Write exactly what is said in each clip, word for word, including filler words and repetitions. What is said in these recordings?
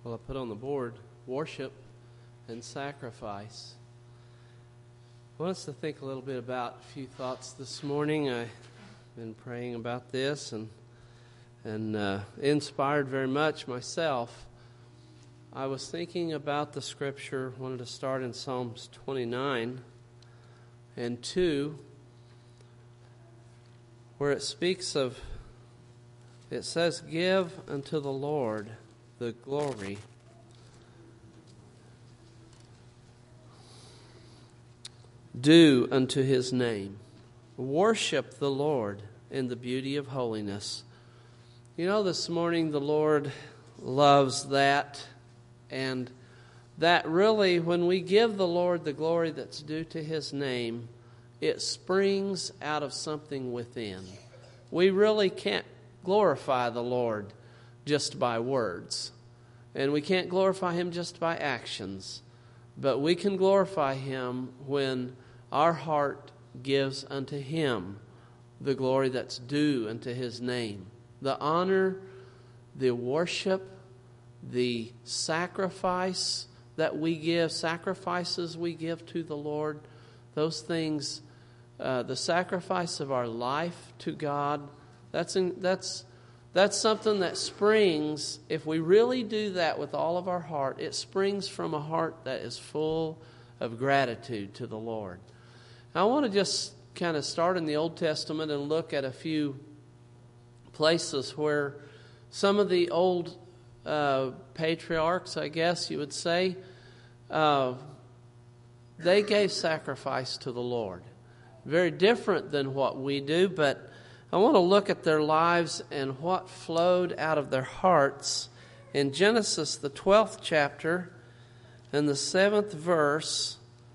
Well, I put on the board worship and sacrifice. I want us to think a little bit about a few thoughts this morning. I've been praying about this and and uh, inspired very much myself. I was thinking about the scripture, wanted to start in Psalms twenty-nine and two, where it speaks of, it says, "Give unto the Lord the glory due unto his name. Worship the Lord in the beauty of holiness." You know, this morning the Lord loves that, and that really, when we give the Lord the glory that's due to his name, it springs out of something within. We really can't glorify the Lord just by words, and we can't glorify him just by actions, but we can glorify him when our heart gives unto him the glory that's due unto his name. The honor, the worship, the sacrifice that we give, sacrifices we give to the Lord, those things, uh, the sacrifice of our life to God, that's in, that's that's something that springs, if we really do that with all of our heart, it springs from a heart that is full of gratitude to the Lord. I want to just kind of start in the Old Testament and look at a few places where some of the old uh, patriarchs, I guess you would say, uh, they gave sacrifice to the Lord. Very different than what we do, but I want to look at their lives and what flowed out of their hearts. In Genesis, the twelfth chapter, and the seventh verse,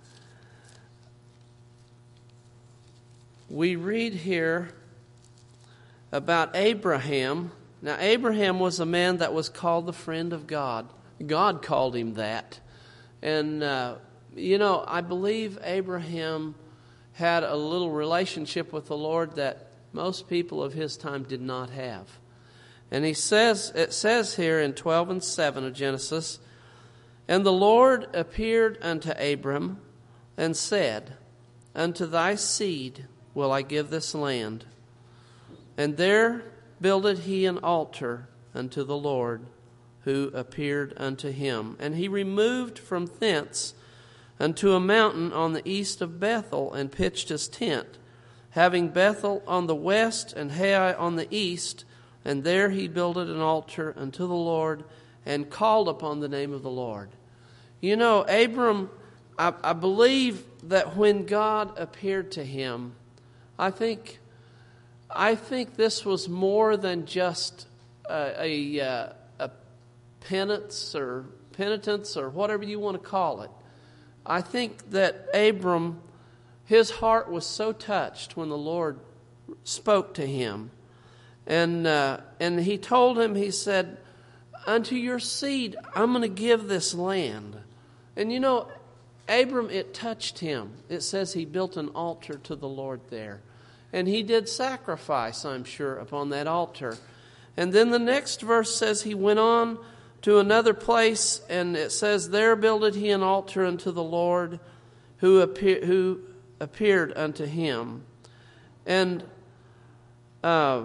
we read here about Abraham. Now, Abraham was a man that was called the friend of God. God called him that. And, uh, you know, I believe Abraham had a little relationship with the Lord that most people of his time did not have. And he says, it says here in twelve and seven of Genesis, "And the Lord appeared unto Abram and said, Unto thy seed will I give this land. And there builded he an altar unto the Lord, who appeared unto him. And he removed from thence unto a mountain on the east of Bethel, and pitched his tent, having Bethel on the west and Hai on the east. And there he builded an altar unto the Lord, and called upon the name of the Lord." You know, Abram, I, I believe that when God appeared to him, I think, I think this was more than just a, a, a penance or penitence or whatever you want to call it. I think that Abram, his heart was so touched when the Lord spoke to him. And uh, and he told him, he said, "Unto your seed, I'm going to give this land." And you know, Abram, it touched him. It says he built an altar to the Lord there. And he did sacrifice, I'm sure, upon that altar. And then the next verse says he went on to another place, and it says, "There builded he an altar unto the Lord, who appear, who appeared unto him." And uh,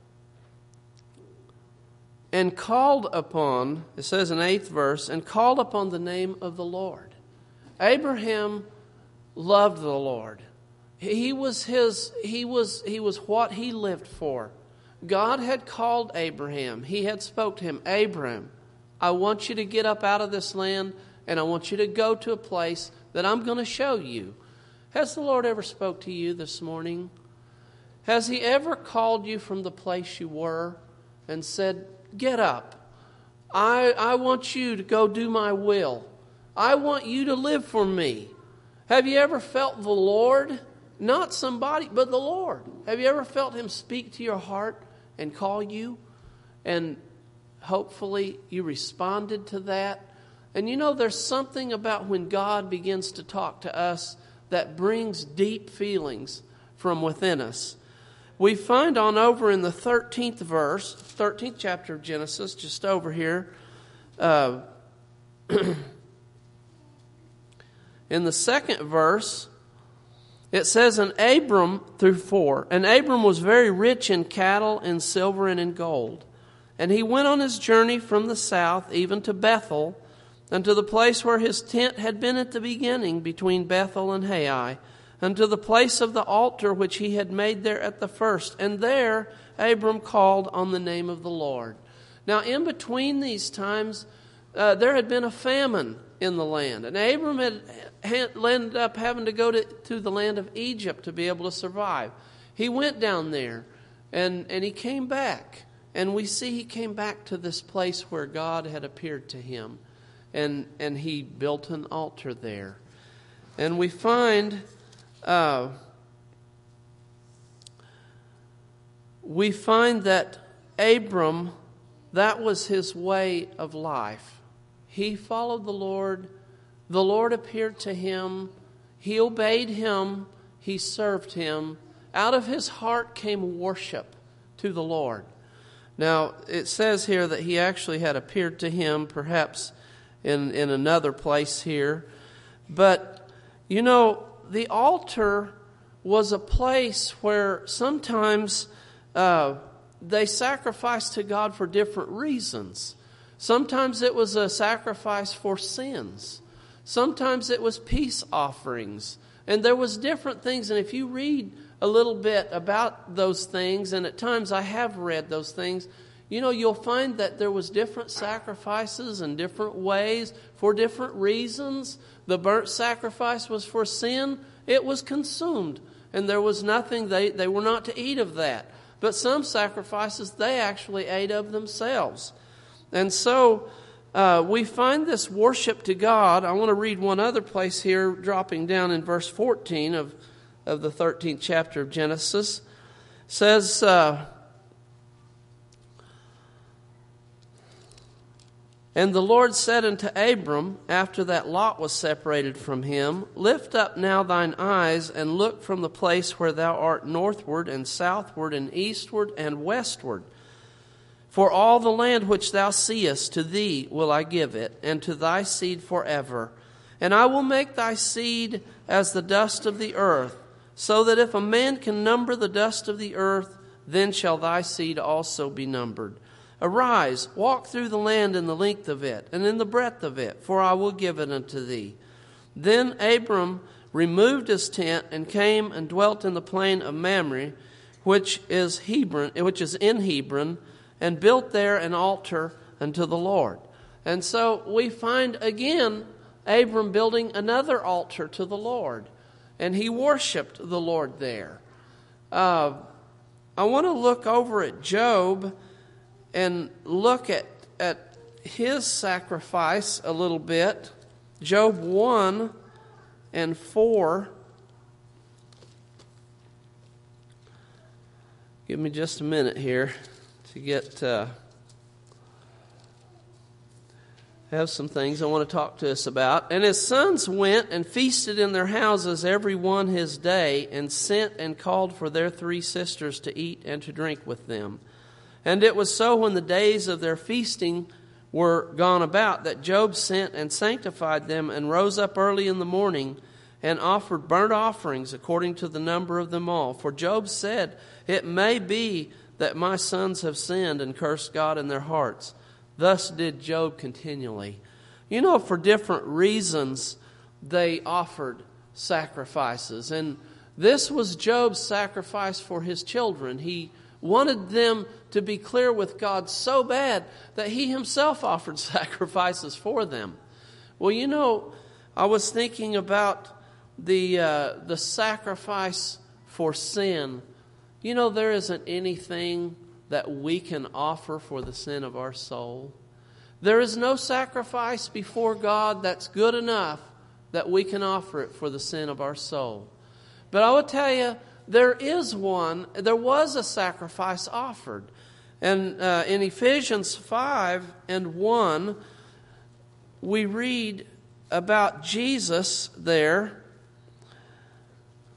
and called upon, it says in eighth verse, "and called upon the name of the Lord." Abraham loved the Lord. He was his, he was, he was what he lived for. God had called Abraham. He had spoke to him, "Abram, I want you to get up out of this land, and I want you to go to a place that I'm going to show you." Has the Lord ever spoke to you this morning? Has he ever called you from the place you were and said, "Get up. I, I want you to go do my will. I want you to live for me"? Have you ever felt the Lord? Not somebody, but the Lord. Have you ever felt him speak to your heart and call you? And hopefully you responded to that. And you know, there's something about when God begins to talk to us that brings deep feelings from within us. We find on over in the thirteenth verse, thirteenth chapter of Genesis, just over here, uh, in the second verse, it says, and Abram, through four, and Abram was very rich in cattle, in silver, and in gold. And he went on his journey from the south, even to Bethel, and to the place where his tent had been at the beginning, between Bethel and Hai, and to the place of the altar which he had made there at the first. And there Abram called on the name of the Lord. Now, in between these times, uh, there had been a famine in the land. And Abram had, had ended up having to go to, to the land of Egypt to be able to survive. He went down there, and, and he came back. And we see he came back to this place where God had appeared to him. And, and he built an altar there. And we find... Uh, we find that Abram, that was his way of life. He followed the Lord. The Lord appeared to him. He obeyed him. He served him. Out of his heart came worship to the Lord. Now, it says here that he actually had appeared to him, perhaps in, in another place here. But, you know, the altar was a place where sometimes uh, they sacrificed to God for different reasons. Sometimes it was a sacrifice for sins. Sometimes it was peace offerings. And there was different things. And if you read a little bit about those things, and at times I have read those things, you know, you'll find that there was different sacrifices and different ways for different reasons. The burnt sacrifice was for sin. It was consumed. And there was nothing, they, they were not to eat of that. But some sacrifices, they actually ate of themselves. And so uh, we find this worship to God. I want to read one other place here, dropping down in verse fourteen of, of the thirteenth chapter of Genesis. It says, uh, and the Lord said unto Abram, after that Lot was separated from him, lift up now thine eyes, and look from the place where thou art northward, and southward, and eastward, and westward. For all the land which thou seest, to thee will I give it, and to thy seed forever. And I will make thy seed as the dust of the earth, so that if a man can number the dust of the earth, then shall thy seed also be numbered. Arise, walk through the land in the length of it, and in the breadth of it, for I will give it unto thee. Then Abram removed his tent, and came and dwelt in the plain of Mamre, which is Hebron, which is in Hebron, and built there an altar unto the Lord. And so we find again Abram building another altar to the Lord, and he worshipped the Lord there. Uh, I want to look over at Job and look at, at his sacrifice a little bit. Job one and four. Give me just a minute here to get uh, have some things I want to talk to us about. And his sons went and feasted in their houses, every one his day, and sent and called for their three sisters to eat and to drink with them. And it was so, when the days of their feasting were gone about, that Job sent and sanctified them, and rose up early in the morning, and offered burnt offerings according to the number of them all. For Job said, it may be that my sons have sinned and cursed God in their hearts. Thus did Job continually. You know, for different reasons, they offered sacrifices. And this was Job's sacrifice for his children. He wanted them to be clear with God so bad that he himself offered sacrifices for them. Well, you know, I was thinking about the uh, the sacrifice for sin. You know, there isn't anything that we can offer for the sin of our soul. There is no sacrifice before God that's good enough that we can offer it for the sin of our soul. But I will tell you, there is one, there was a sacrifice offered. And uh, in Ephesians five and one, we read about Jesus there.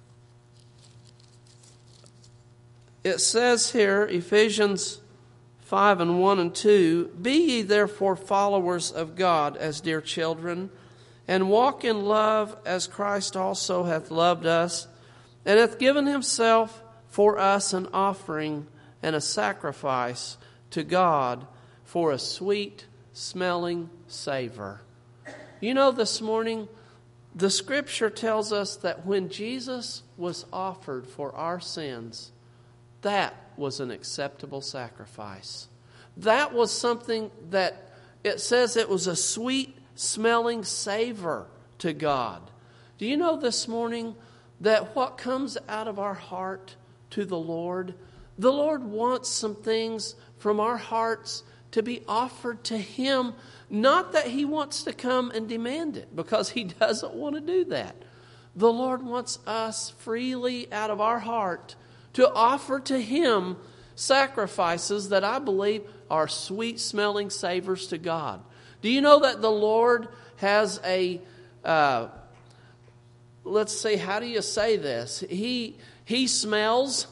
It says here, Ephesians five and one and two, Be ye therefore followers of God as dear children, and walk in love as Christ also hath loved us, and hath given himself for us an offering and a sacrifice to God for a sweet smelling savor. You know, this morning, the Scripture tells us that when Jesus was offered for our sins, that was an acceptable sacrifice. That was something that it says it was a sweet smelling savor to God. Do you know this morning that what comes out of our heart to the Lord, the Lord wants some things from our hearts to be offered to Him. Not that He wants to come and demand it, because He doesn't want to do that. The Lord wants us freely out of our heart to offer to Him sacrifices that I believe are sweet-smelling savors to God. Do you know that the Lord has a, uh, let's see, how do you say this? He He smells.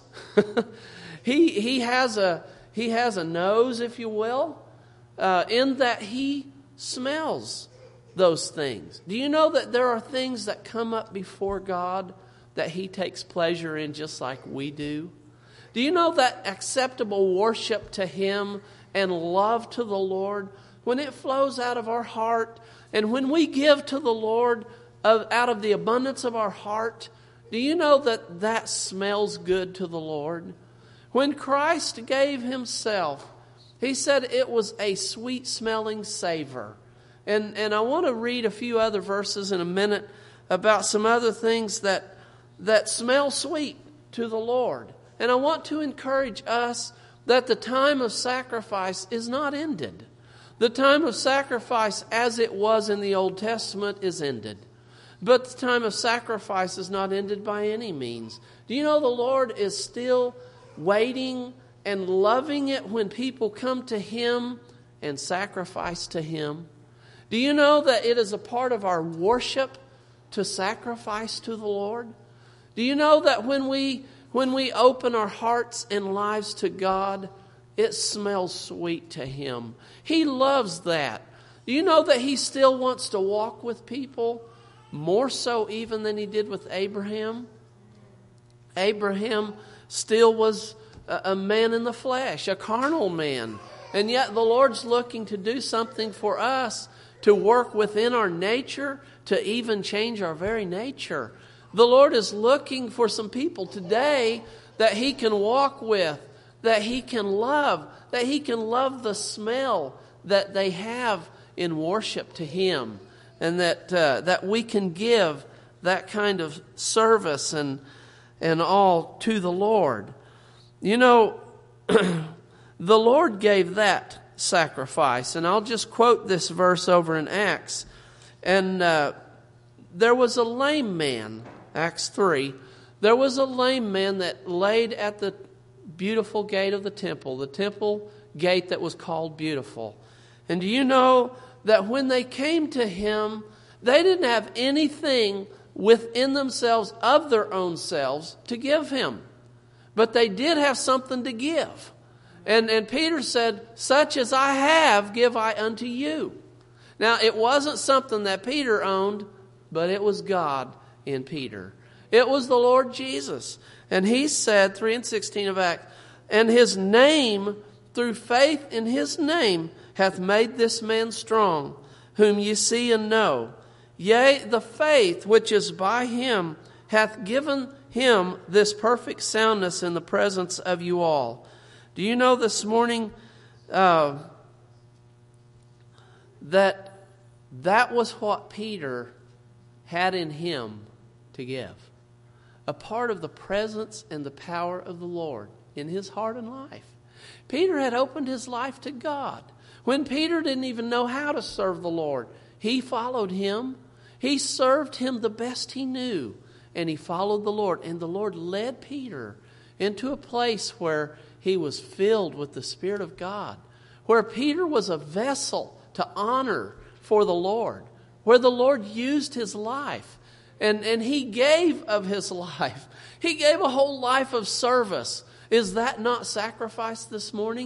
he He has a He has a nose, if you will, uh, in that He smells those things. Do you know that there are things that come up before God that He takes pleasure in just like we do? Do you know that acceptable worship to Him and love to the Lord, when it flows out of our heart, and when we give to the Lord of, out of the abundance of our heart, do you know that that smells good to the Lord? When Christ gave Himself, He said it was a sweet-smelling savor. And, and I want to read a few other verses in a minute about some other things that, that smell sweet to the Lord. And I want to encourage us that the time of sacrifice is not ended. The time of sacrifice as it was in the Old Testament is ended. But the time of sacrifice is not ended by any means. Do you know the Lord is still waiting and loving it when people come to Him and sacrifice to Him? Do you know that it is a part of our worship to sacrifice to the Lord? Do you know that when we when we open our hearts and lives to God, it smells sweet to Him? He loves that. Do you know that He still wants to walk with people, more so even than He did with Abraham? Abraham still was a man in the flesh, a carnal man. And yet the Lord's looking to do something for us, to work within our nature, to even change our very nature. The Lord is looking for some people today that He can walk with, that He can love, that He can love the smell that they have in worship to Him, and that uh, that we can give that kind of service and and all to the Lord. You know, the Lord gave that sacrifice, and I'll just quote this verse over in Acts. And uh, there was a lame man, Acts three. There was a lame man that laid at the beautiful gate of the temple, the temple gate that was called Beautiful. And do you know that when they came to him, they didn't have anything within themselves of their own selves to give him. But they did have something to give. And, and Peter said, such as I have, give I unto you. Now, it wasn't something that Peter owned, but it was God in Peter. It was the Lord Jesus. And He said, three and sixteen of Acts, and His name, through faith in His name, hath made this man strong, whom ye see and know. Yea, the faith which is by Him hath given him this perfect soundness in the presence of you all. Do you know this morning uh, that that was what Peter had in him to give? A part of the presence and the power of the Lord in his heart and life. Peter had opened his life to God. When Peter didn't even know how to serve the Lord, he followed Him. He served Him the best he knew. And he followed the Lord. And the Lord led Peter into a place where he was filled with the Spirit of God. Where Peter was a vessel to honor for the Lord. Where the Lord used his life. And, and he gave of his life. He gave a whole life of service. Is that not sacrifice this morning?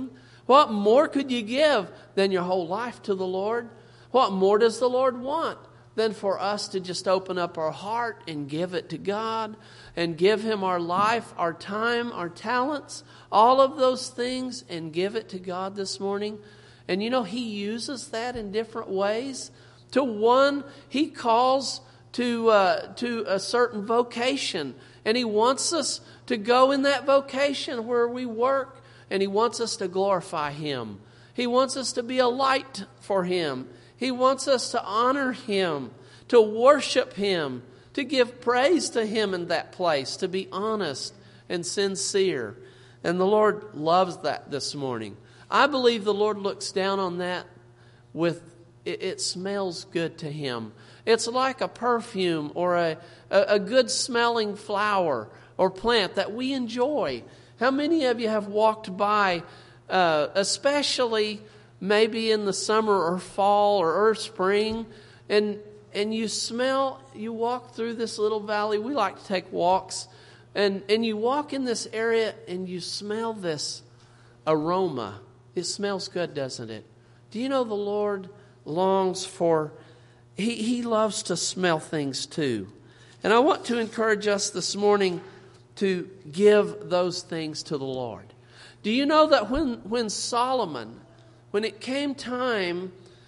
What more could you give than your whole life to the Lord? What more does the Lord want than for us to just open up our heart and give it to God and give Him our life, our time, our talents, all of those things, and give it to God this morning? And you know, He uses that in different ways. To one, He calls to uh, to a certain vocation, and He wants us to go in that vocation where we work, and He wants us to glorify Him. He wants us to be a light for Him. He wants us to honor Him, to worship Him, to give praise to Him in that place, to be honest and sincere. And the Lord loves that this morning. I believe the Lord looks down on that with, it, it smells good to Him. It's like a perfume or a, a, a good smelling flower or plant that we enjoy. How many of you have walked by, uh, especially maybe in the summer or fall or, or spring, and and you smell, you walk through this little valley. We like to take walks, and, and you walk in this area and you smell this aroma. It smells good, doesn't it? Do you know the Lord longs for, He, he loves to smell things too. And I want to encourage us this morning to give those things to the Lord. Do you know that when, when Solomon, when it came time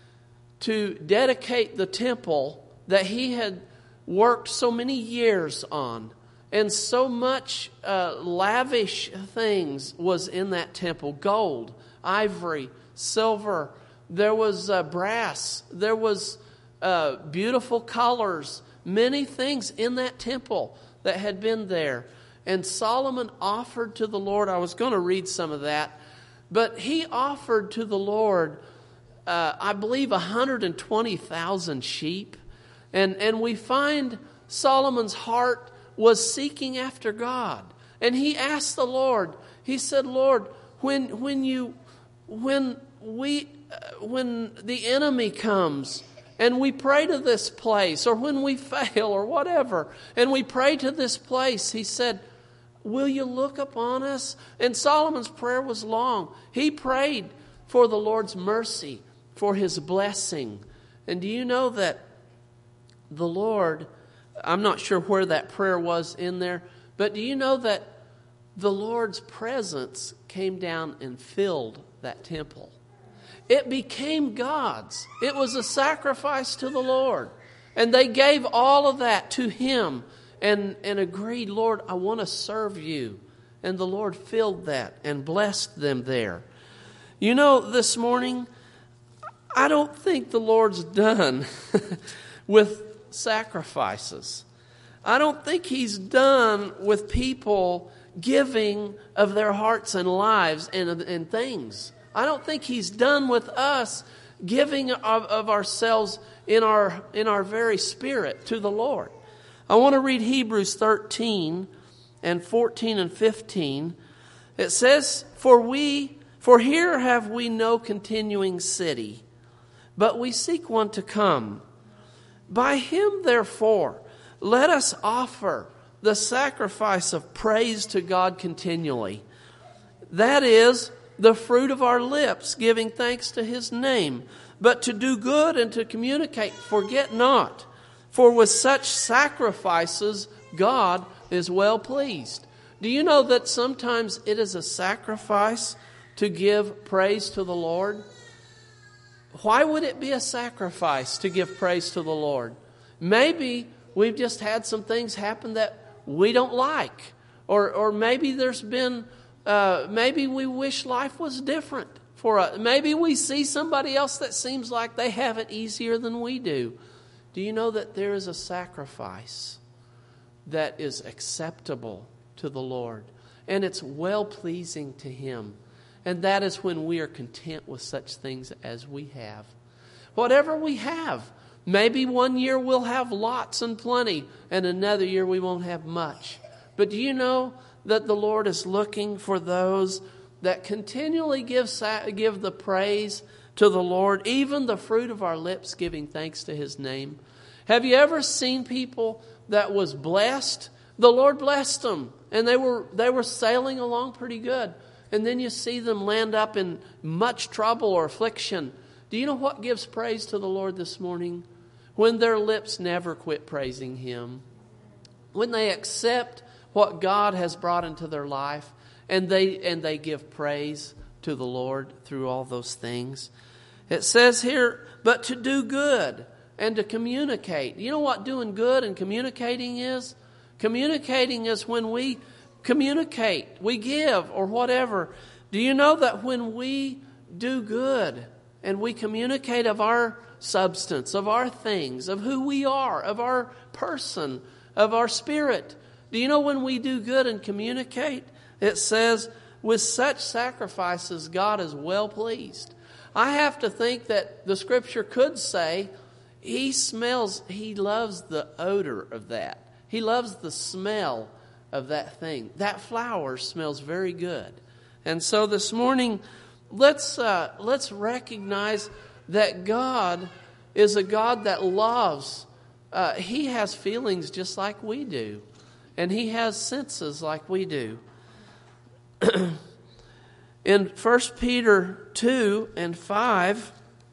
to dedicate the temple that he had worked so many years on, and so much uh, lavish things was in that temple, gold, ivory, silver, there was uh, brass, there was uh, beautiful colors, many things in that temple that had been there. And Solomon offered to the Lord, I was going to read some of that, but he offered to the Lord, uh, I believe, one hundred twenty thousand sheep. And, and we find Solomon's heart was seeking after God. And he asked the Lord, he said, Lord, when when you when we uh, when the enemy comes and we pray to this place, or when we fail or whatever, and we pray to this place, he said, will you look upon us? And Solomon's prayer was long. He prayed for the Lord's mercy, for His blessing. And do you know that the Lord, I'm not sure where that prayer was in there, but do you know that the Lord's presence came down and filled that temple? It became God's. It was a sacrifice to the Lord. And they gave all of that to Him. And, and agreed, Lord, I want to serve You. And the Lord filled that and blessed them there. You know, this morning, I don't think the Lord's done with sacrifices. I don't think He's done with people giving of their hearts and lives and, and things. I don't think He's done with us giving of, of ourselves in our in our very spirit to the Lord. I want to read Hebrews thirteen and fourteen and fifteen. It says, For we, for here have we no continuing city, but we seek one to come. By Him, therefore, let us offer the sacrifice of praise to God continually. That is, the fruit of our lips, giving thanks to His name. But to do good and to communicate, forget not. For with such sacrifices, God is well pleased. Do you know that sometimes it is a sacrifice to give praise to the Lord? Why would it be a sacrifice to give praise to the Lord? Maybe we've just had some things happen that we don't like. Or or maybe there's been, uh, maybe we wish life was different for us. Maybe we see somebody else that seems like they have it easier than we do. Do you know that there is a sacrifice that is acceptable to the Lord? And it's well-pleasing to Him. And that is when we are content with such things as we have. Whatever we have. Maybe one year we'll have lots and plenty, and another year we won't have much. But do you know that the Lord is looking for those that continually give, give the praise to the Lord, even the fruit of our lips, giving thanks to His name? Have you ever seen people that was blessed? The Lord blessed them, and they were they were sailing along pretty good. and then you see them land up in much trouble or affliction. Do you know what gives praise to the Lord this morning? When their lips never quit praising Him. When they accept what God has brought into their life, and they and they give praise to the Lord through all those things. It says here, but to do good and to communicate. You know what doing good and communicating is? Communicating is when we communicate, we give or whatever. Do you know that when we do good and we communicate of our substance, of our things, of who we are, of our person, of our spirit, do you know when we do good and communicate? It says, with such sacrifices, God is well pleased. I have to think that the Scripture could say, He smells, He loves the odor of that. He loves the smell of that thing. That flower smells very good. And so this morning, let's uh, let's recognize that God is a God that loves. Uh, he has feelings just like we do. And He has senses like we do. In First Peter two and five,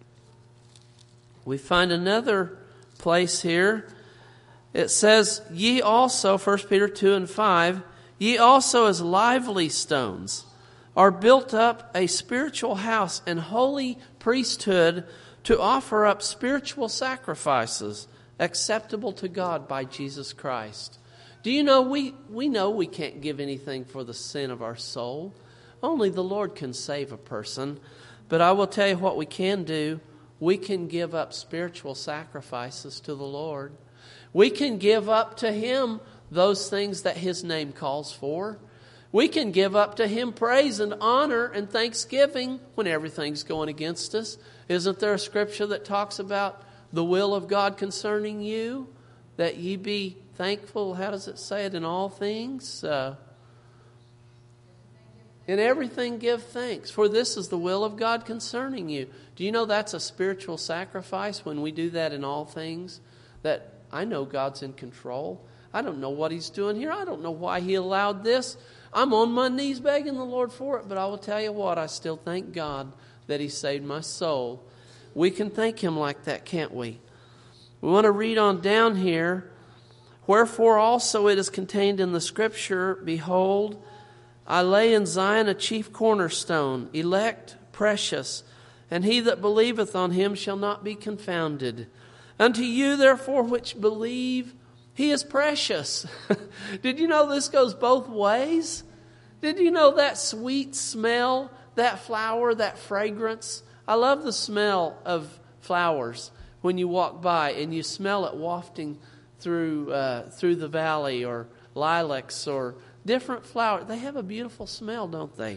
we find another place here. It says, ye also, First Peter two and five, ye also as lively stones are built up a spiritual house and holy priesthood to offer up spiritual sacrifices acceptable to God by Jesus Christ. Do you know, we, we know we can't give anything for the sin of our soul. Only the Lord can save a person. But I will tell you what we can do. We can give up spiritual sacrifices to the Lord. We can give up to Him those things that His name calls for. We can give up to Him praise and honor and thanksgiving when everything's going against us. Isn't there a scripture that talks about the will of God concerning you? That ye be thankful, how does it say it, in all things? Uh, in everything give thanks, for this is the will of God concerning you. Do you know that's a spiritual sacrifice when we do that in all things? That I know God's in control. I don't know what He's doing here. I don't know why He allowed this. I'm on my knees begging the Lord for it, but I will tell you what, I still thank God that He saved my soul. We can thank Him like that, can't we? We want to read on down here. Wherefore also it is contained in the Scripture, behold, I lay in Zion a chief cornerstone, elect, precious, and he that believeth on Him shall not be confounded. Unto you therefore which believe, He is precious. Did you know this goes both ways? Did you know that sweet smell, that flower, that fragrance? I love the smell of flowers when you walk by and you smell it wafting through uh, through the valley, or lilacs or different flowers. They have a beautiful smell, don't they?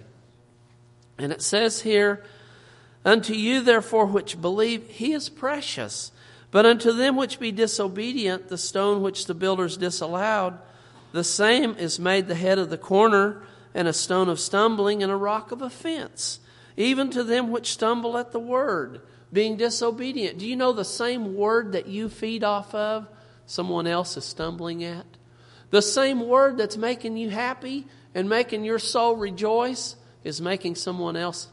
And it says here, unto you therefore which believe, He is precious. But unto them which be disobedient, the stone which the builders disallowed, the same is made the head of the corner, and a stone of stumbling, and a rock of offense. Even to them which stumble at the word, being disobedient. Do you know the same word that you feed off of, someone else is stumbling at? The same word that's making you happy and making your soul rejoice is making someone else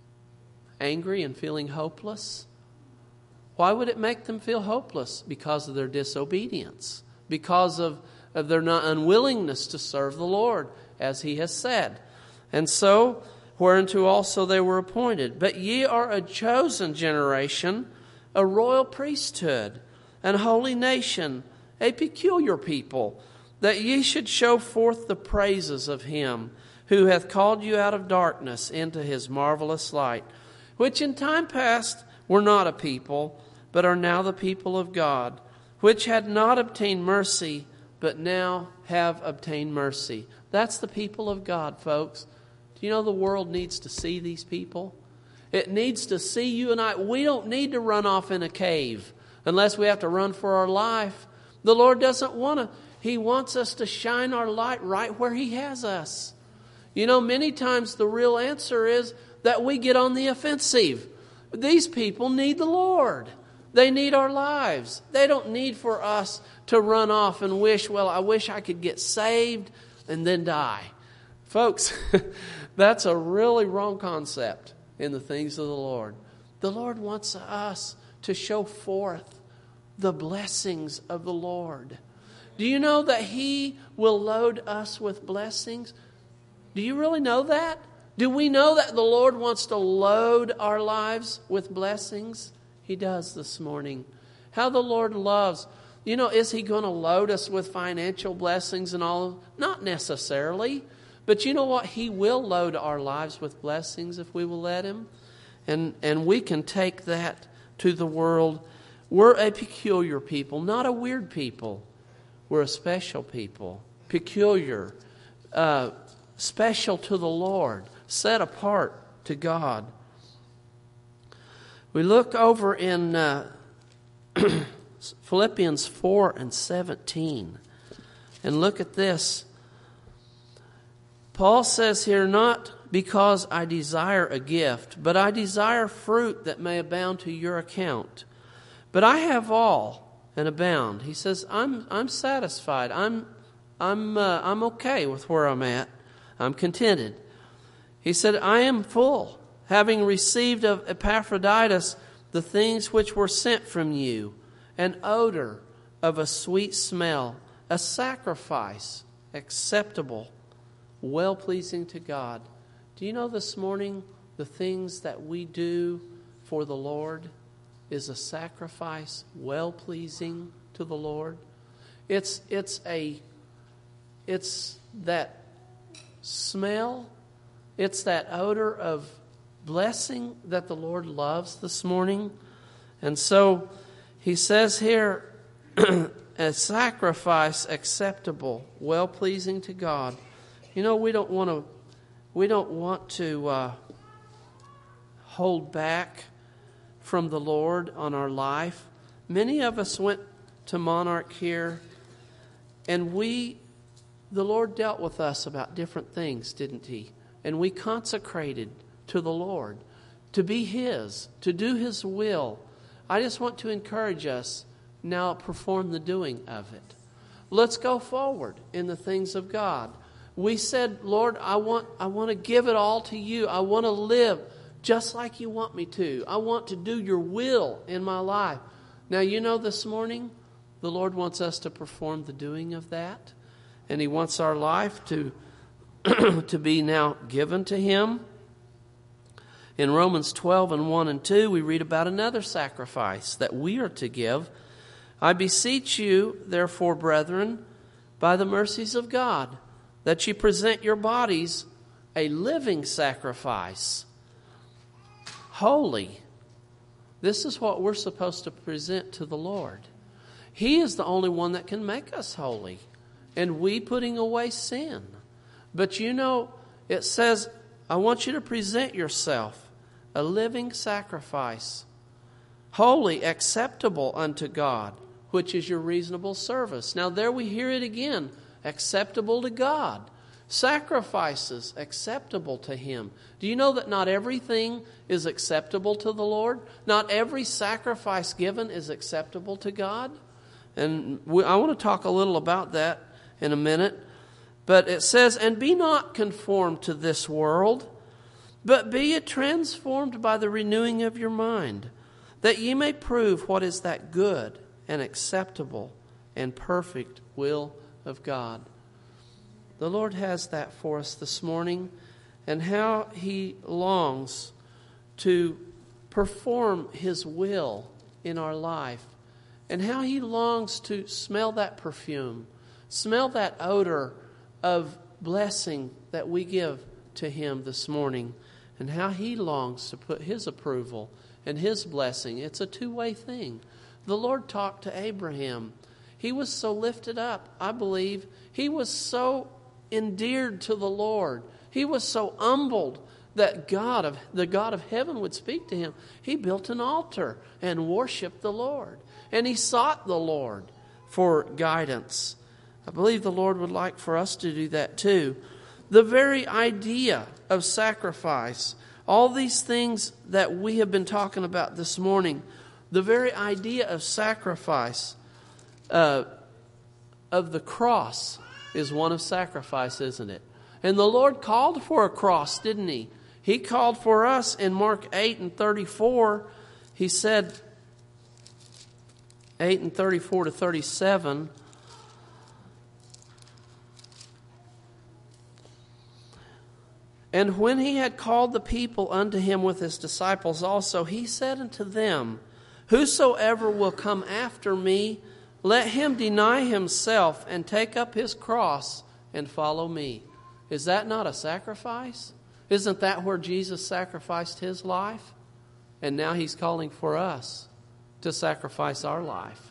angry and feeling hopeless. Why would it make them feel hopeless? Because of their disobedience. Because of, of their not unwillingness to serve the Lord, as He has said. And so, whereunto also they were appointed. But ye are a chosen generation, a royal priesthood, an holy nation, a peculiar people, that ye should show forth the praises of Him who hath called you out of darkness into His marvelous light, which in time past were not a people, but are now the people of God, which had not obtained mercy, but now have obtained mercy. That's the people of God, folks. Do you know the world needs to see these people? It needs to see you and I. We don't need to run off in a cave unless we have to run for our life. The Lord doesn't want to. He wants us to shine our light right where He has us. You know, many times the real answer is that we get on the offensive. These people need the Lord. They need our lives. They don't need for us to run off and wish, well, I wish I could get saved and then die. Folks, That's a really wrong concept in the things of the Lord. The Lord wants us to show forth the blessings of the Lord. Do you know that He will load us with blessings? Do you really know that? Do we know that the Lord wants to load our lives with blessings? He does this morning. How the Lord loves. You know, is He going to load us with financial blessings and all? Not necessarily. But you know what? He will load our lives with blessings if we will let Him. And, and we can take that to the world. We're a peculiar people, not a weird people. We're a special people. Peculiar. Uh, special to the Lord. Set apart to God. We look over in uh, Philippians four and seventeen. And look at this. Paul says here, not because I desire a gift, but I desire fruit that may abound to your account. But I have all and abound. He says, I'm I'm satisfied. I'm I'm uh, I'm okay with where I'm at. I'm contented. He said, I am full, having received of Epaphroditus the things which were sent from you, an odor of a sweet smell, a sacrifice acceptable, well-pleasing to God. Do you know this morning the things that we do for the Lord is a sacrifice well-pleasing to the Lord? It's it's a it's that smell, it's that odor of blessing that the Lord loves this morning. And so he says here, a sacrifice acceptable, well-pleasing to God. You know, we don't want to we don't want to uh, hold back from the Lord on our life. Many of us went to Monarch here, and we the Lord dealt with us about different things, didn't He? And we consecrated to the Lord, to be His, to do His will. I just want to encourage us now, perform the doing of it. Let's go forward in the things of God. We said, Lord, I want I want to give it all to you. I want to live just like you want me to. I want to do your will in my life. Now, you know, this morning, the Lord wants us to perform the doing of that. And He wants our life to, to be now given to Him. In Romans twelve and one and two, we read about another sacrifice that we are to give. I beseech you, therefore, brethren, by the mercies of God, that ye present your bodies a living sacrifice, holy. This is what we're supposed to present to the Lord. He is the only one that can make us holy, and we putting away sin. But you know, it says, I want you to present yourself a living sacrifice, holy, acceptable unto God, which is your reasonable service. Now there we hear it again, acceptable to God. Sacrifices acceptable to Him. Do you know that not everything is acceptable to the Lord? Not every sacrifice given is acceptable to God. And we, I want to talk a little about that in a minute. But it says, and be not conformed to this world, but be ye transformed by the renewing of your mind, that ye may prove what is that good and acceptable and perfect will of God. The Lord has that for us this morning, and how He longs to perform His will in our life, and how He longs to smell that perfume, smell that odor of blessing that we give to Him this morning, and how He longs to put His approval and His blessing. It's a two-way thing. The Lord talked to Abraham. He was so lifted up, I believe. He was so endeared to the Lord. He was so humbled that God of the God of heaven would speak to him. He built an altar and worshiped the Lord. And he sought the Lord for guidance. I believe the Lord would like for us to do that too. The very idea of sacrifice, all these things that we have been talking about this morning, the very idea of sacrifice, uh, of the cross, is one of sacrifice, isn't it? And the Lord called for a cross, didn't He? He called for us in Mark eight and thirty-four. He said, eight and thirty-four to thirty-seven, "And when He had called the people unto Him with His disciples also, He said unto them, Whosoever will come after me, let him deny himself and take up his cross and follow me." Is that not a sacrifice? Isn't that where Jesus sacrificed His life? And now He's calling for us to sacrifice our life.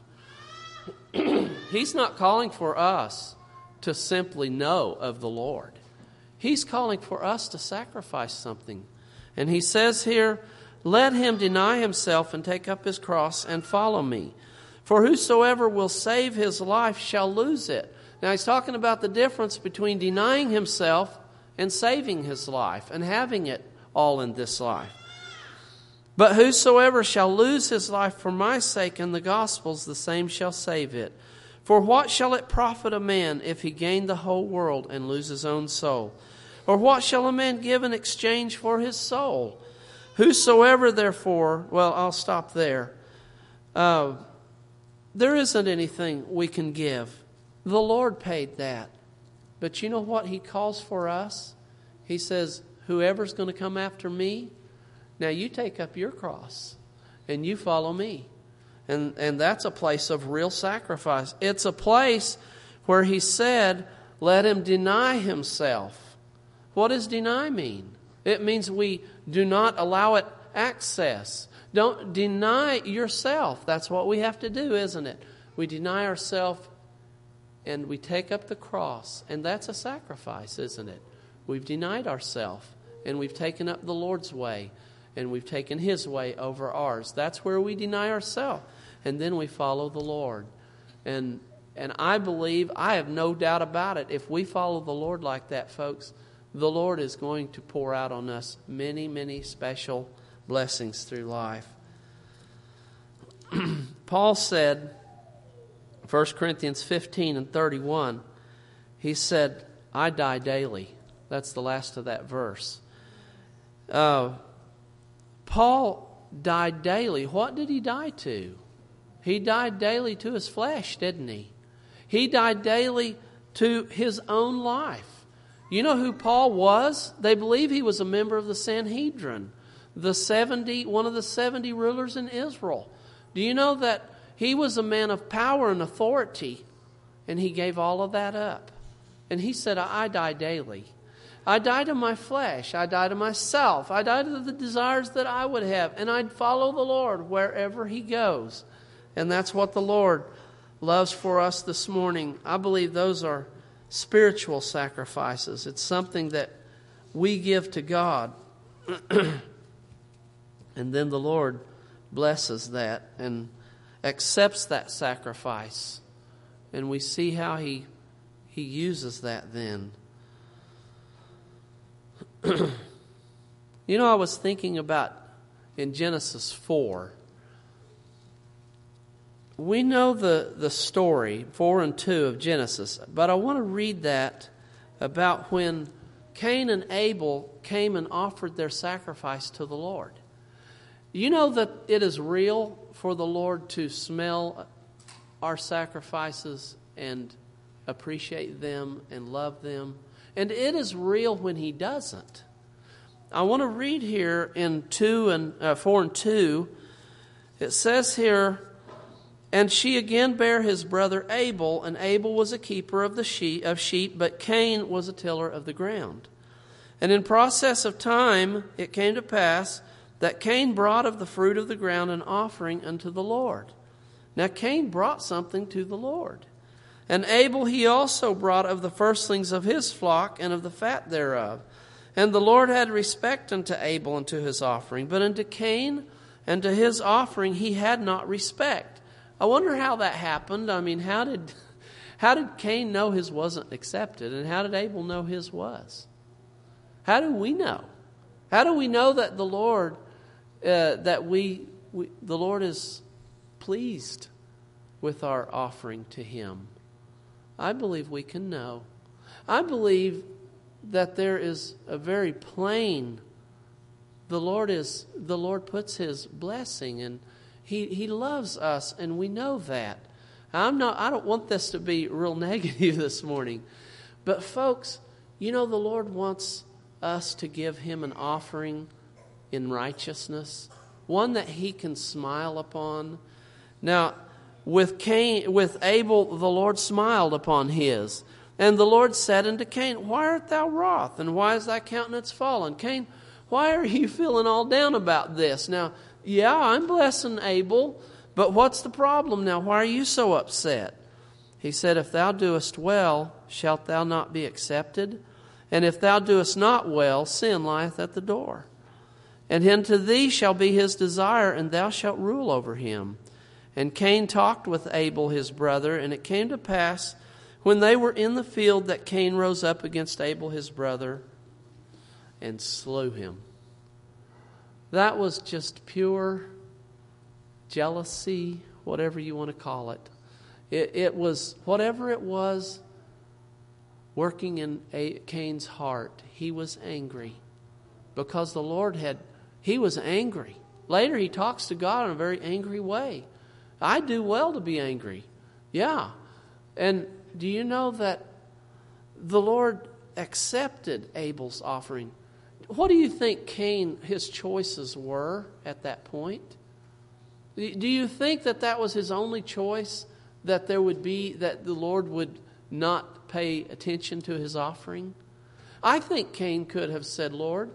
He's not calling for us to simply know of the Lord. He's calling for us to sacrifice something. And He says here, "Let him deny himself and take up his cross and follow me. For whosoever will save his life shall lose it." Now He's talking about the difference between denying himself and saving his life and having it all in this life. "But whosoever shall lose his life for my sake and the gospel's, the same shall save it. For what shall it profit a man if he gain the whole world and lose his own soul? Or what shall a man give in exchange for his soul? Whosoever therefore," well, I'll stop there. Uh, there isn't anything we can give. The Lord paid that. But you know what He calls for us? He says, whoever's going to come after me, now you take up your cross and you follow me. And, and that's a place of real sacrifice. It's a place where He said, let him deny himself. What does deny mean? It means we do not allow it access. Don't deny yourself. That's what we have to do, isn't it? We deny ourselves and we take up the cross. And that's a sacrifice, isn't it? We've denied ourselves and we've taken up the Lord's way and we've taken His way over ours. That's where we deny ourselves. And then we follow the Lord. And and I believe, I have no doubt about it, if we follow the Lord like that, folks, the Lord is going to pour out on us many, many special blessings through life. Paul said, First Corinthians fifteen and thirty-one, he said, I die daily. That's the last of that verse. Uh, Paul died daily. What did he die to? He died daily to his flesh, didn't he? He died daily to his own life. You know who Paul was? They believe he was a member of the Sanhedrin, the seventy, one of the seventy rulers in Israel. Do you know that he was a man of power and authority, and he gave all of that up? And he said, I die daily. I die to my flesh. I die to myself. I die to the desires that I would have. And I'd follow the Lord wherever He goes. And that's what the Lord loves for us this morning. I believe those are spiritual sacrifices. It's something that we give to God. And then the Lord blesses that and accepts that sacrifice. And we see how He He uses that then. You know, I was thinking about in Genesis four. We know the, the story, four and two of Genesis, but I want to read that about when Cain and Abel came and offered their sacrifice to the Lord. You know that it is real for the Lord to smell our sacrifices and appreciate them and love them. And it is real when He doesn't. I want to read here in two and uh, four and two. It says here, and she again bare his brother Abel, and Abel was a keeper of the sheep, of sheep, but Cain was a tiller of the ground. And in process of time it came to pass that Cain brought of the fruit of the ground an offering unto the Lord. Now Cain brought something to the Lord. And Abel he also brought of the firstlings of his flock and of the fat thereof. And the Lord had respect unto Abel and to his offering, but unto Cain and to his offering he had not respect. I wonder how that happened. I mean, how did how did Cain know his wasn't accepted, and how did Abel know his was? How do we know? How do we know that the Lord uh, that we, we the Lord is pleased with our offering to Him? I believe we can know. I believe that there is a very plain, the Lord is the Lord puts His blessing, and He He loves us, and we know that. I'm not I don't want this to be real negative this morning. But folks, you know the Lord wants us to give Him an offering in righteousness, one that He can smile upon. Now, with Cain, with Abel, the Lord smiled upon his. And the Lord said unto Cain, Why art thou wroth, and why is thy countenance fallen? Cain, why are you feeling all down about this? Now, yeah, I'm blessing Abel, but what's the problem now? Why are you so upset? He said, If thou doest well, shalt thou not be accepted? And if thou doest not well, sin lieth at the door. And unto thee shall be his desire, and thou shalt rule over him. And Cain talked with Abel his brother, and it came to pass, when they were in the field, that Cain rose up against Abel his brother and slew him. That was just pure jealousy, whatever you want to call it. It, it was, whatever it was, working in Cain's heart. He was angry because the Lord had, he was angry. Later he talks to God in a very angry way. I do well to be angry. Yeah. And do you know that the Lord accepted Abel's offering? What do you think Cain, his choices were at that point? Do you think that that was his only choice? That there would be, that the Lord would not pay attention to his offering? I think Cain could have said, Lord,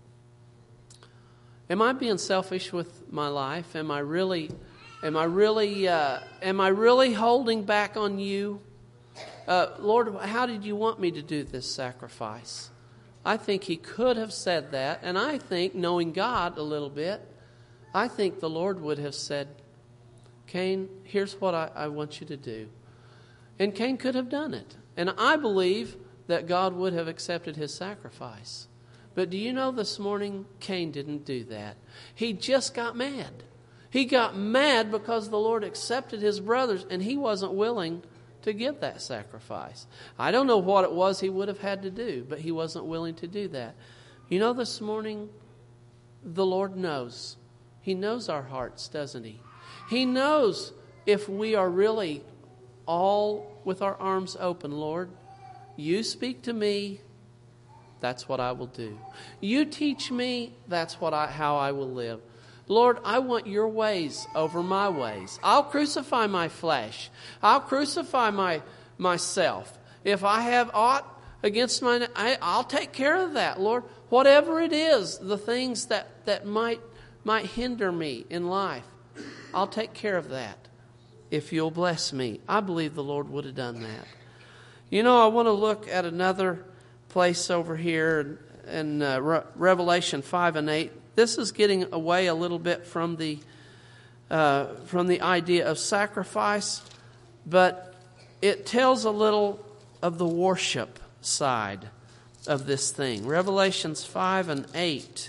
am I being selfish with my life? Am I really, am I really, uh, am I really holding back on you? Uh, Lord, how did you want me to do this sacrifice? I think he could have said that, and I think, knowing God a little bit, I think the Lord would have said, Cain, here's what I, I want you to do. And Cain could have done it. And I believe that God would have accepted his sacrifice. But do you know this morning, Cain didn't do that. He just got mad. He got mad because the Lord accepted his brothers, and he wasn't willing to give that sacrifice. I don't know what it was he would have had to do, but he wasn't willing to do that. You know, this morning, the Lord knows. He knows our hearts, doesn't he? He knows if we are really all with our arms open. Lord, you speak to me, that's what I will do. You teach me, that's what I, how I will live. Lord, I want your ways over my ways. I'll crucify my flesh. I'll crucify my myself. If I have aught against my, I, I'll take care of that, Lord. Whatever it is, the things that, that might might hinder me in life, I'll take care of that if you'll bless me. I believe the Lord would have done that. You know, I want to look at another place over here in uh, Re- Revelation five and eight. This is getting away a little bit from the uh, from the idea of sacrifice, but it tells a little of the worship side of this thing. Revelations five and eight.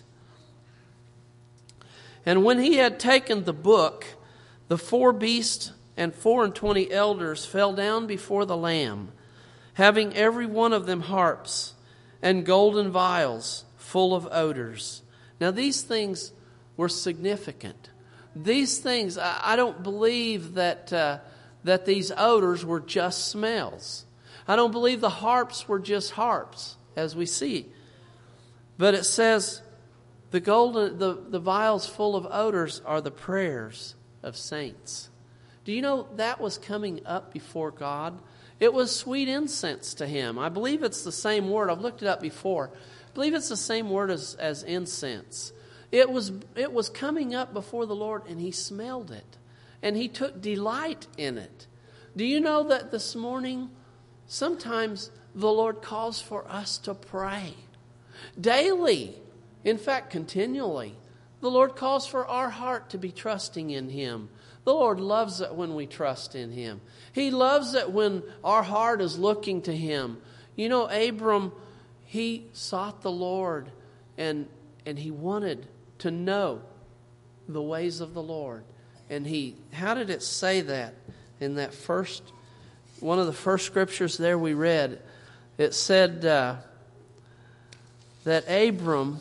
And when he had taken the book, the four beasts and four and twenty elders fell down before the Lamb, having every one of them harps and golden vials full of odors. Now these things were significant. These things, I, I don't believe that uh, that these odors were just smells. I don't believe the harps were just harps, as we see. But it says the golden, the, the vials full of odors are the prayers of saints. Do you know that was coming up before God? It was sweet incense to him. I believe it's the same word. I've looked it up before. I believe it's the same word as, as incense. It was, it was coming up before the Lord, and he smelled it. And he took delight in it. Do you know that this morning, sometimes the Lord calls for us to pray daily. In fact, continually. The Lord calls for our heart to be trusting in him. The Lord loves it when we trust in him. He loves it when our heart is looking to him. You know, Abram, he sought the Lord, and and he wanted to know the ways of the Lord. And he, how did it say that in that first, one of the first scriptures there we read? It said, uh, that Abram,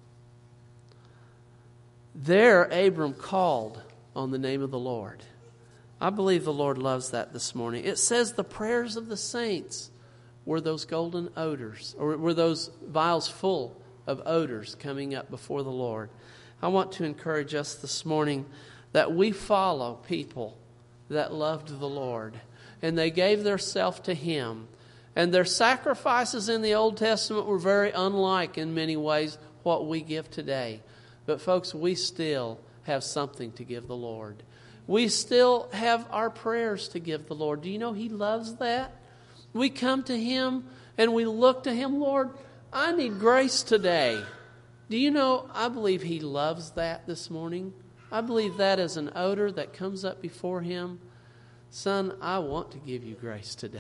there Abram called on the name of the Lord. I believe the Lord loves that this morning. It says the prayers of the saints were those golden odors, or were those vials full of odors coming up before the Lord. I want to encourage us this morning that we follow people that loved the Lord, and they gave their self to Him. And their sacrifices in the Old Testament were very unlike in many ways what we give today. But folks, we still have something to give the Lord. We still have our prayers to give the Lord. Do you know He loves that? We come to Him and we look to Him, Lord, I need grace today. Do you know, I believe He loves that this morning. I believe that is an odor that comes up before Him. Son, I want to give you grace today.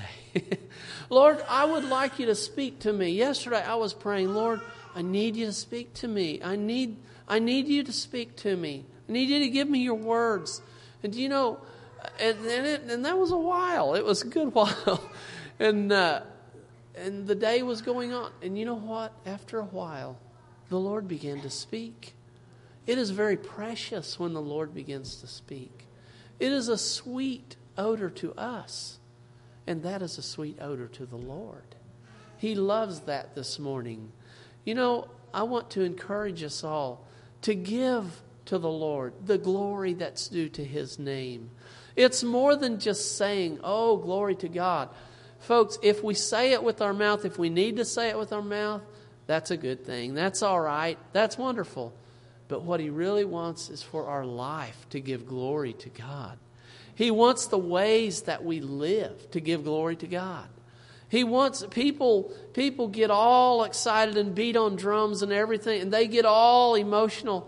Lord, I would like you to speak to me. Yesterday I was praying, Lord, I need you to speak to me. I need, I need you to speak to me. I need you to give me your words. And do you know, and and, it, and that was a while. It was a good while. And uh, and the day was going on. And you know what? After a while, the Lord began to speak. It is very precious when the Lord begins to speak. It is a sweet odor to us. And that is a sweet odor to the Lord. He loves that this morning. You know, I want to encourage us all to give to the Lord the glory that's due to His name. It's more than just saying, oh, glory to God. Folks, if we say it with our mouth, if we need to say it with our mouth, that's a good thing. That's all right. That's wonderful. But what He really wants is for our life to give glory to God. He wants the ways that we live to give glory to God. He wants people, people get all excited and beat on drums and everything, and they get all emotional.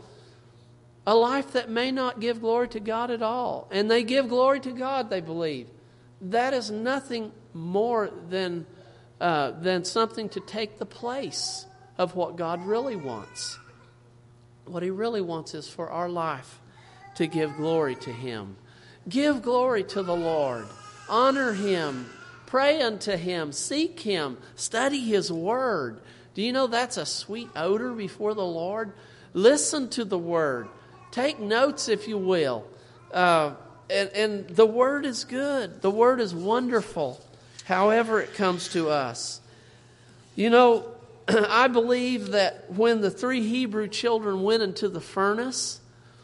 A life that may not give glory to God at all. And they give glory to God, they believe. That is nothing more than, uh, than something to take the place of what God really wants. What He really wants is for our life to give glory to Him. Give glory to the Lord. Honor Him. Pray unto Him. Seek Him. Study His Word. Do you know that's a sweet odor before the Lord? Listen to the Word. Take notes, if you will. Uh, and, and the Word is good. The Word is wonderful, however it comes to us. You know, I believe that when the three Hebrew children went into the furnace,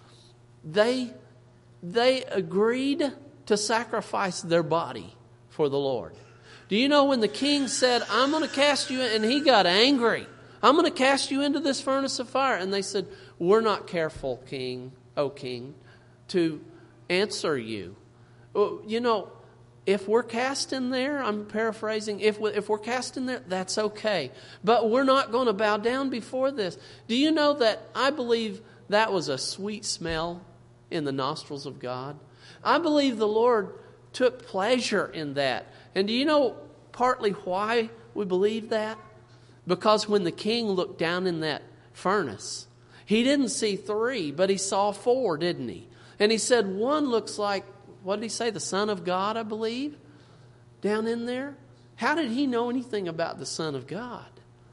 they, they agreed to sacrifice their body for the Lord. Do you know when the king said, I'm going to cast you in, and he got angry. I'm going to cast you into this furnace of fire. And they said, we're not careful, king, O king, to answer you. You know, if we're cast in there, I'm paraphrasing, if, we, if we're cast in there, that's okay. But we're not going to bow down before this. Do you know that I believe that was a sweet smell in the nostrils of God? I believe the Lord took pleasure in that. And do you know partly why we believe that? Because when the king looked down in that furnace, he didn't see three, but he saw four, didn't he? And he said, one looks like, what did he say, the Son of God, I believe, down in there? How did he know anything about the Son of God?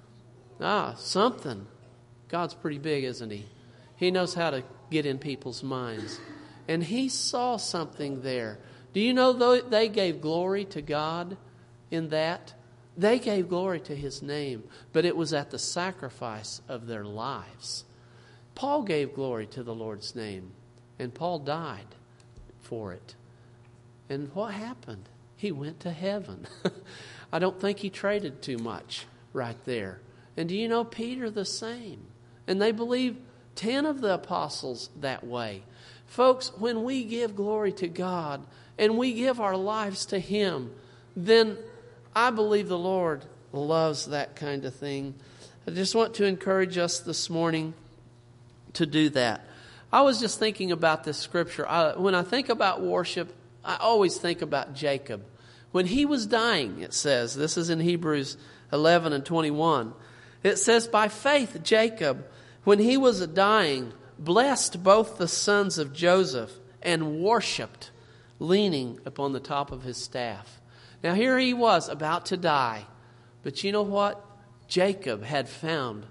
Ah, something. God's pretty big, isn't He? He knows how to get in people's minds. And he saw something there. Do you know though they gave glory to God in that? They gave glory to His name, but it was at the sacrifice of their lives. Paul gave glory to the Lord's name, and Paul died for it. And what happened? He went to heaven. I don't think he traded too much right there. And do you know Peter the same? And they believe ten of the apostles that way. Folks, when we give glory to God and we give our lives to Him, then I believe the Lord loves that kind of thing. I just want to encourage us this morning to do that. I was just thinking about this scripture. I, when I think about worship, I always think about Jacob. When he was dying, it says, this is in Hebrews eleven and twenty-one. It says, by faith, Jacob, when he was dying, blessed both the sons of Joseph and worshipped, leaning upon the top of his staff. Now here he was about to die. But you know what? Jacob had found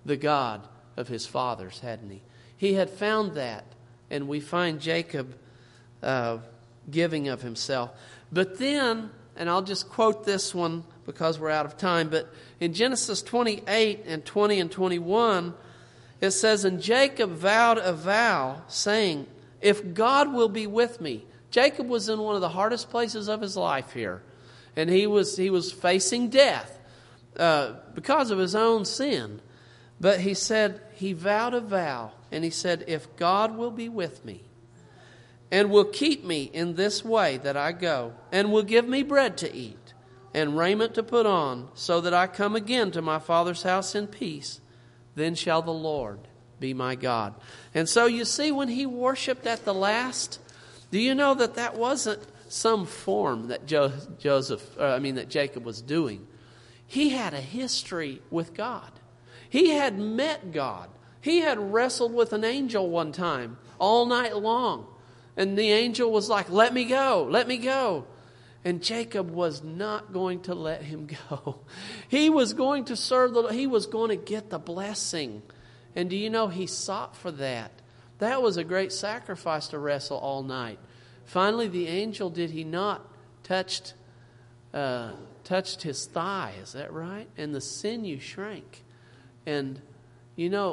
the God of his fathers, hadn't he? He had found that, and we find Jacob uh, giving of himself. But then, and I'll just quote this one because we're out of time, but in Genesis twenty-eight and twenty and twenty-one, it says, "And Jacob vowed a vow, saying, if God will be with me." Jacob was in one of the hardest places of his life here. And he was he was facing death uh, because of his own sin. But he said, he vowed a vow. And he said, if God will be with me, and will keep me in this way that I go, and will give me bread to eat, and raiment to put on, so that I come again to my father's house in peace, then shall the Lord be my God. And so you see, when he worshiped at the last, do you know that that wasn't some form that jo- Joseph, uh, I mean that Jacob was doing? He had a history with God. He had met God. He had wrestled with an angel one time all night long. And the angel was like, let me go, let me go. And Jacob was not going to let him go. He was going to serve the Lord. He was going to get the blessing. And do you know, he sought for that. That was a great sacrifice to wrestle all night. Finally, the angel, did he not, touched, uh, touched his thigh. Is that right? And the sinew shrank. And, you know,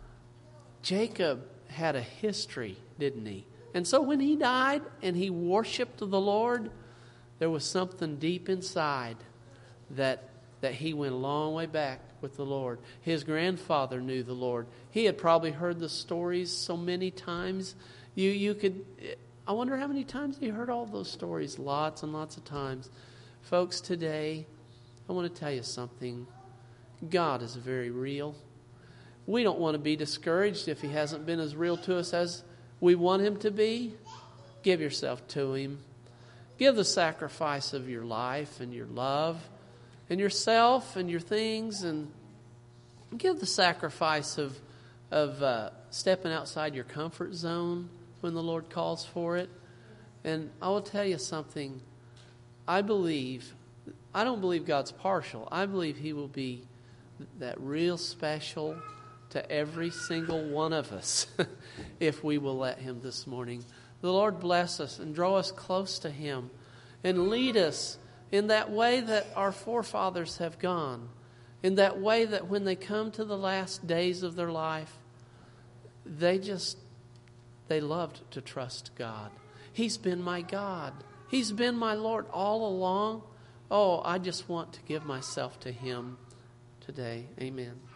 Jacob had a history, didn't he? And so when he died and he worshiped the Lord, there was something deep inside that that he went a long way back with the Lord. His grandfather knew the Lord. He had probably heard the stories so many times. You you could, I wonder how many times he heard all those stories. Lots and lots of times. Folks, today, I want to tell you something. God is very real. We don't want to be discouraged if he hasn't been as real to us as we want him to be. Give yourself to him. Give the sacrifice of your life and your love and yourself and your things, and give the sacrifice of of uh, stepping outside your comfort zone when the Lord calls for it. And I will tell you something. I believe, I don't believe God's partial. I believe he will be that real special to every single one of us if we will let him this morning. The Lord bless us and draw us close to him and lead us in that way that our forefathers have gone, in that way that when they come to the last days of their life, they just, they loved to trust God. He's been my God. He's been my Lord all along. Oh, I just want to give myself to him today. Amen.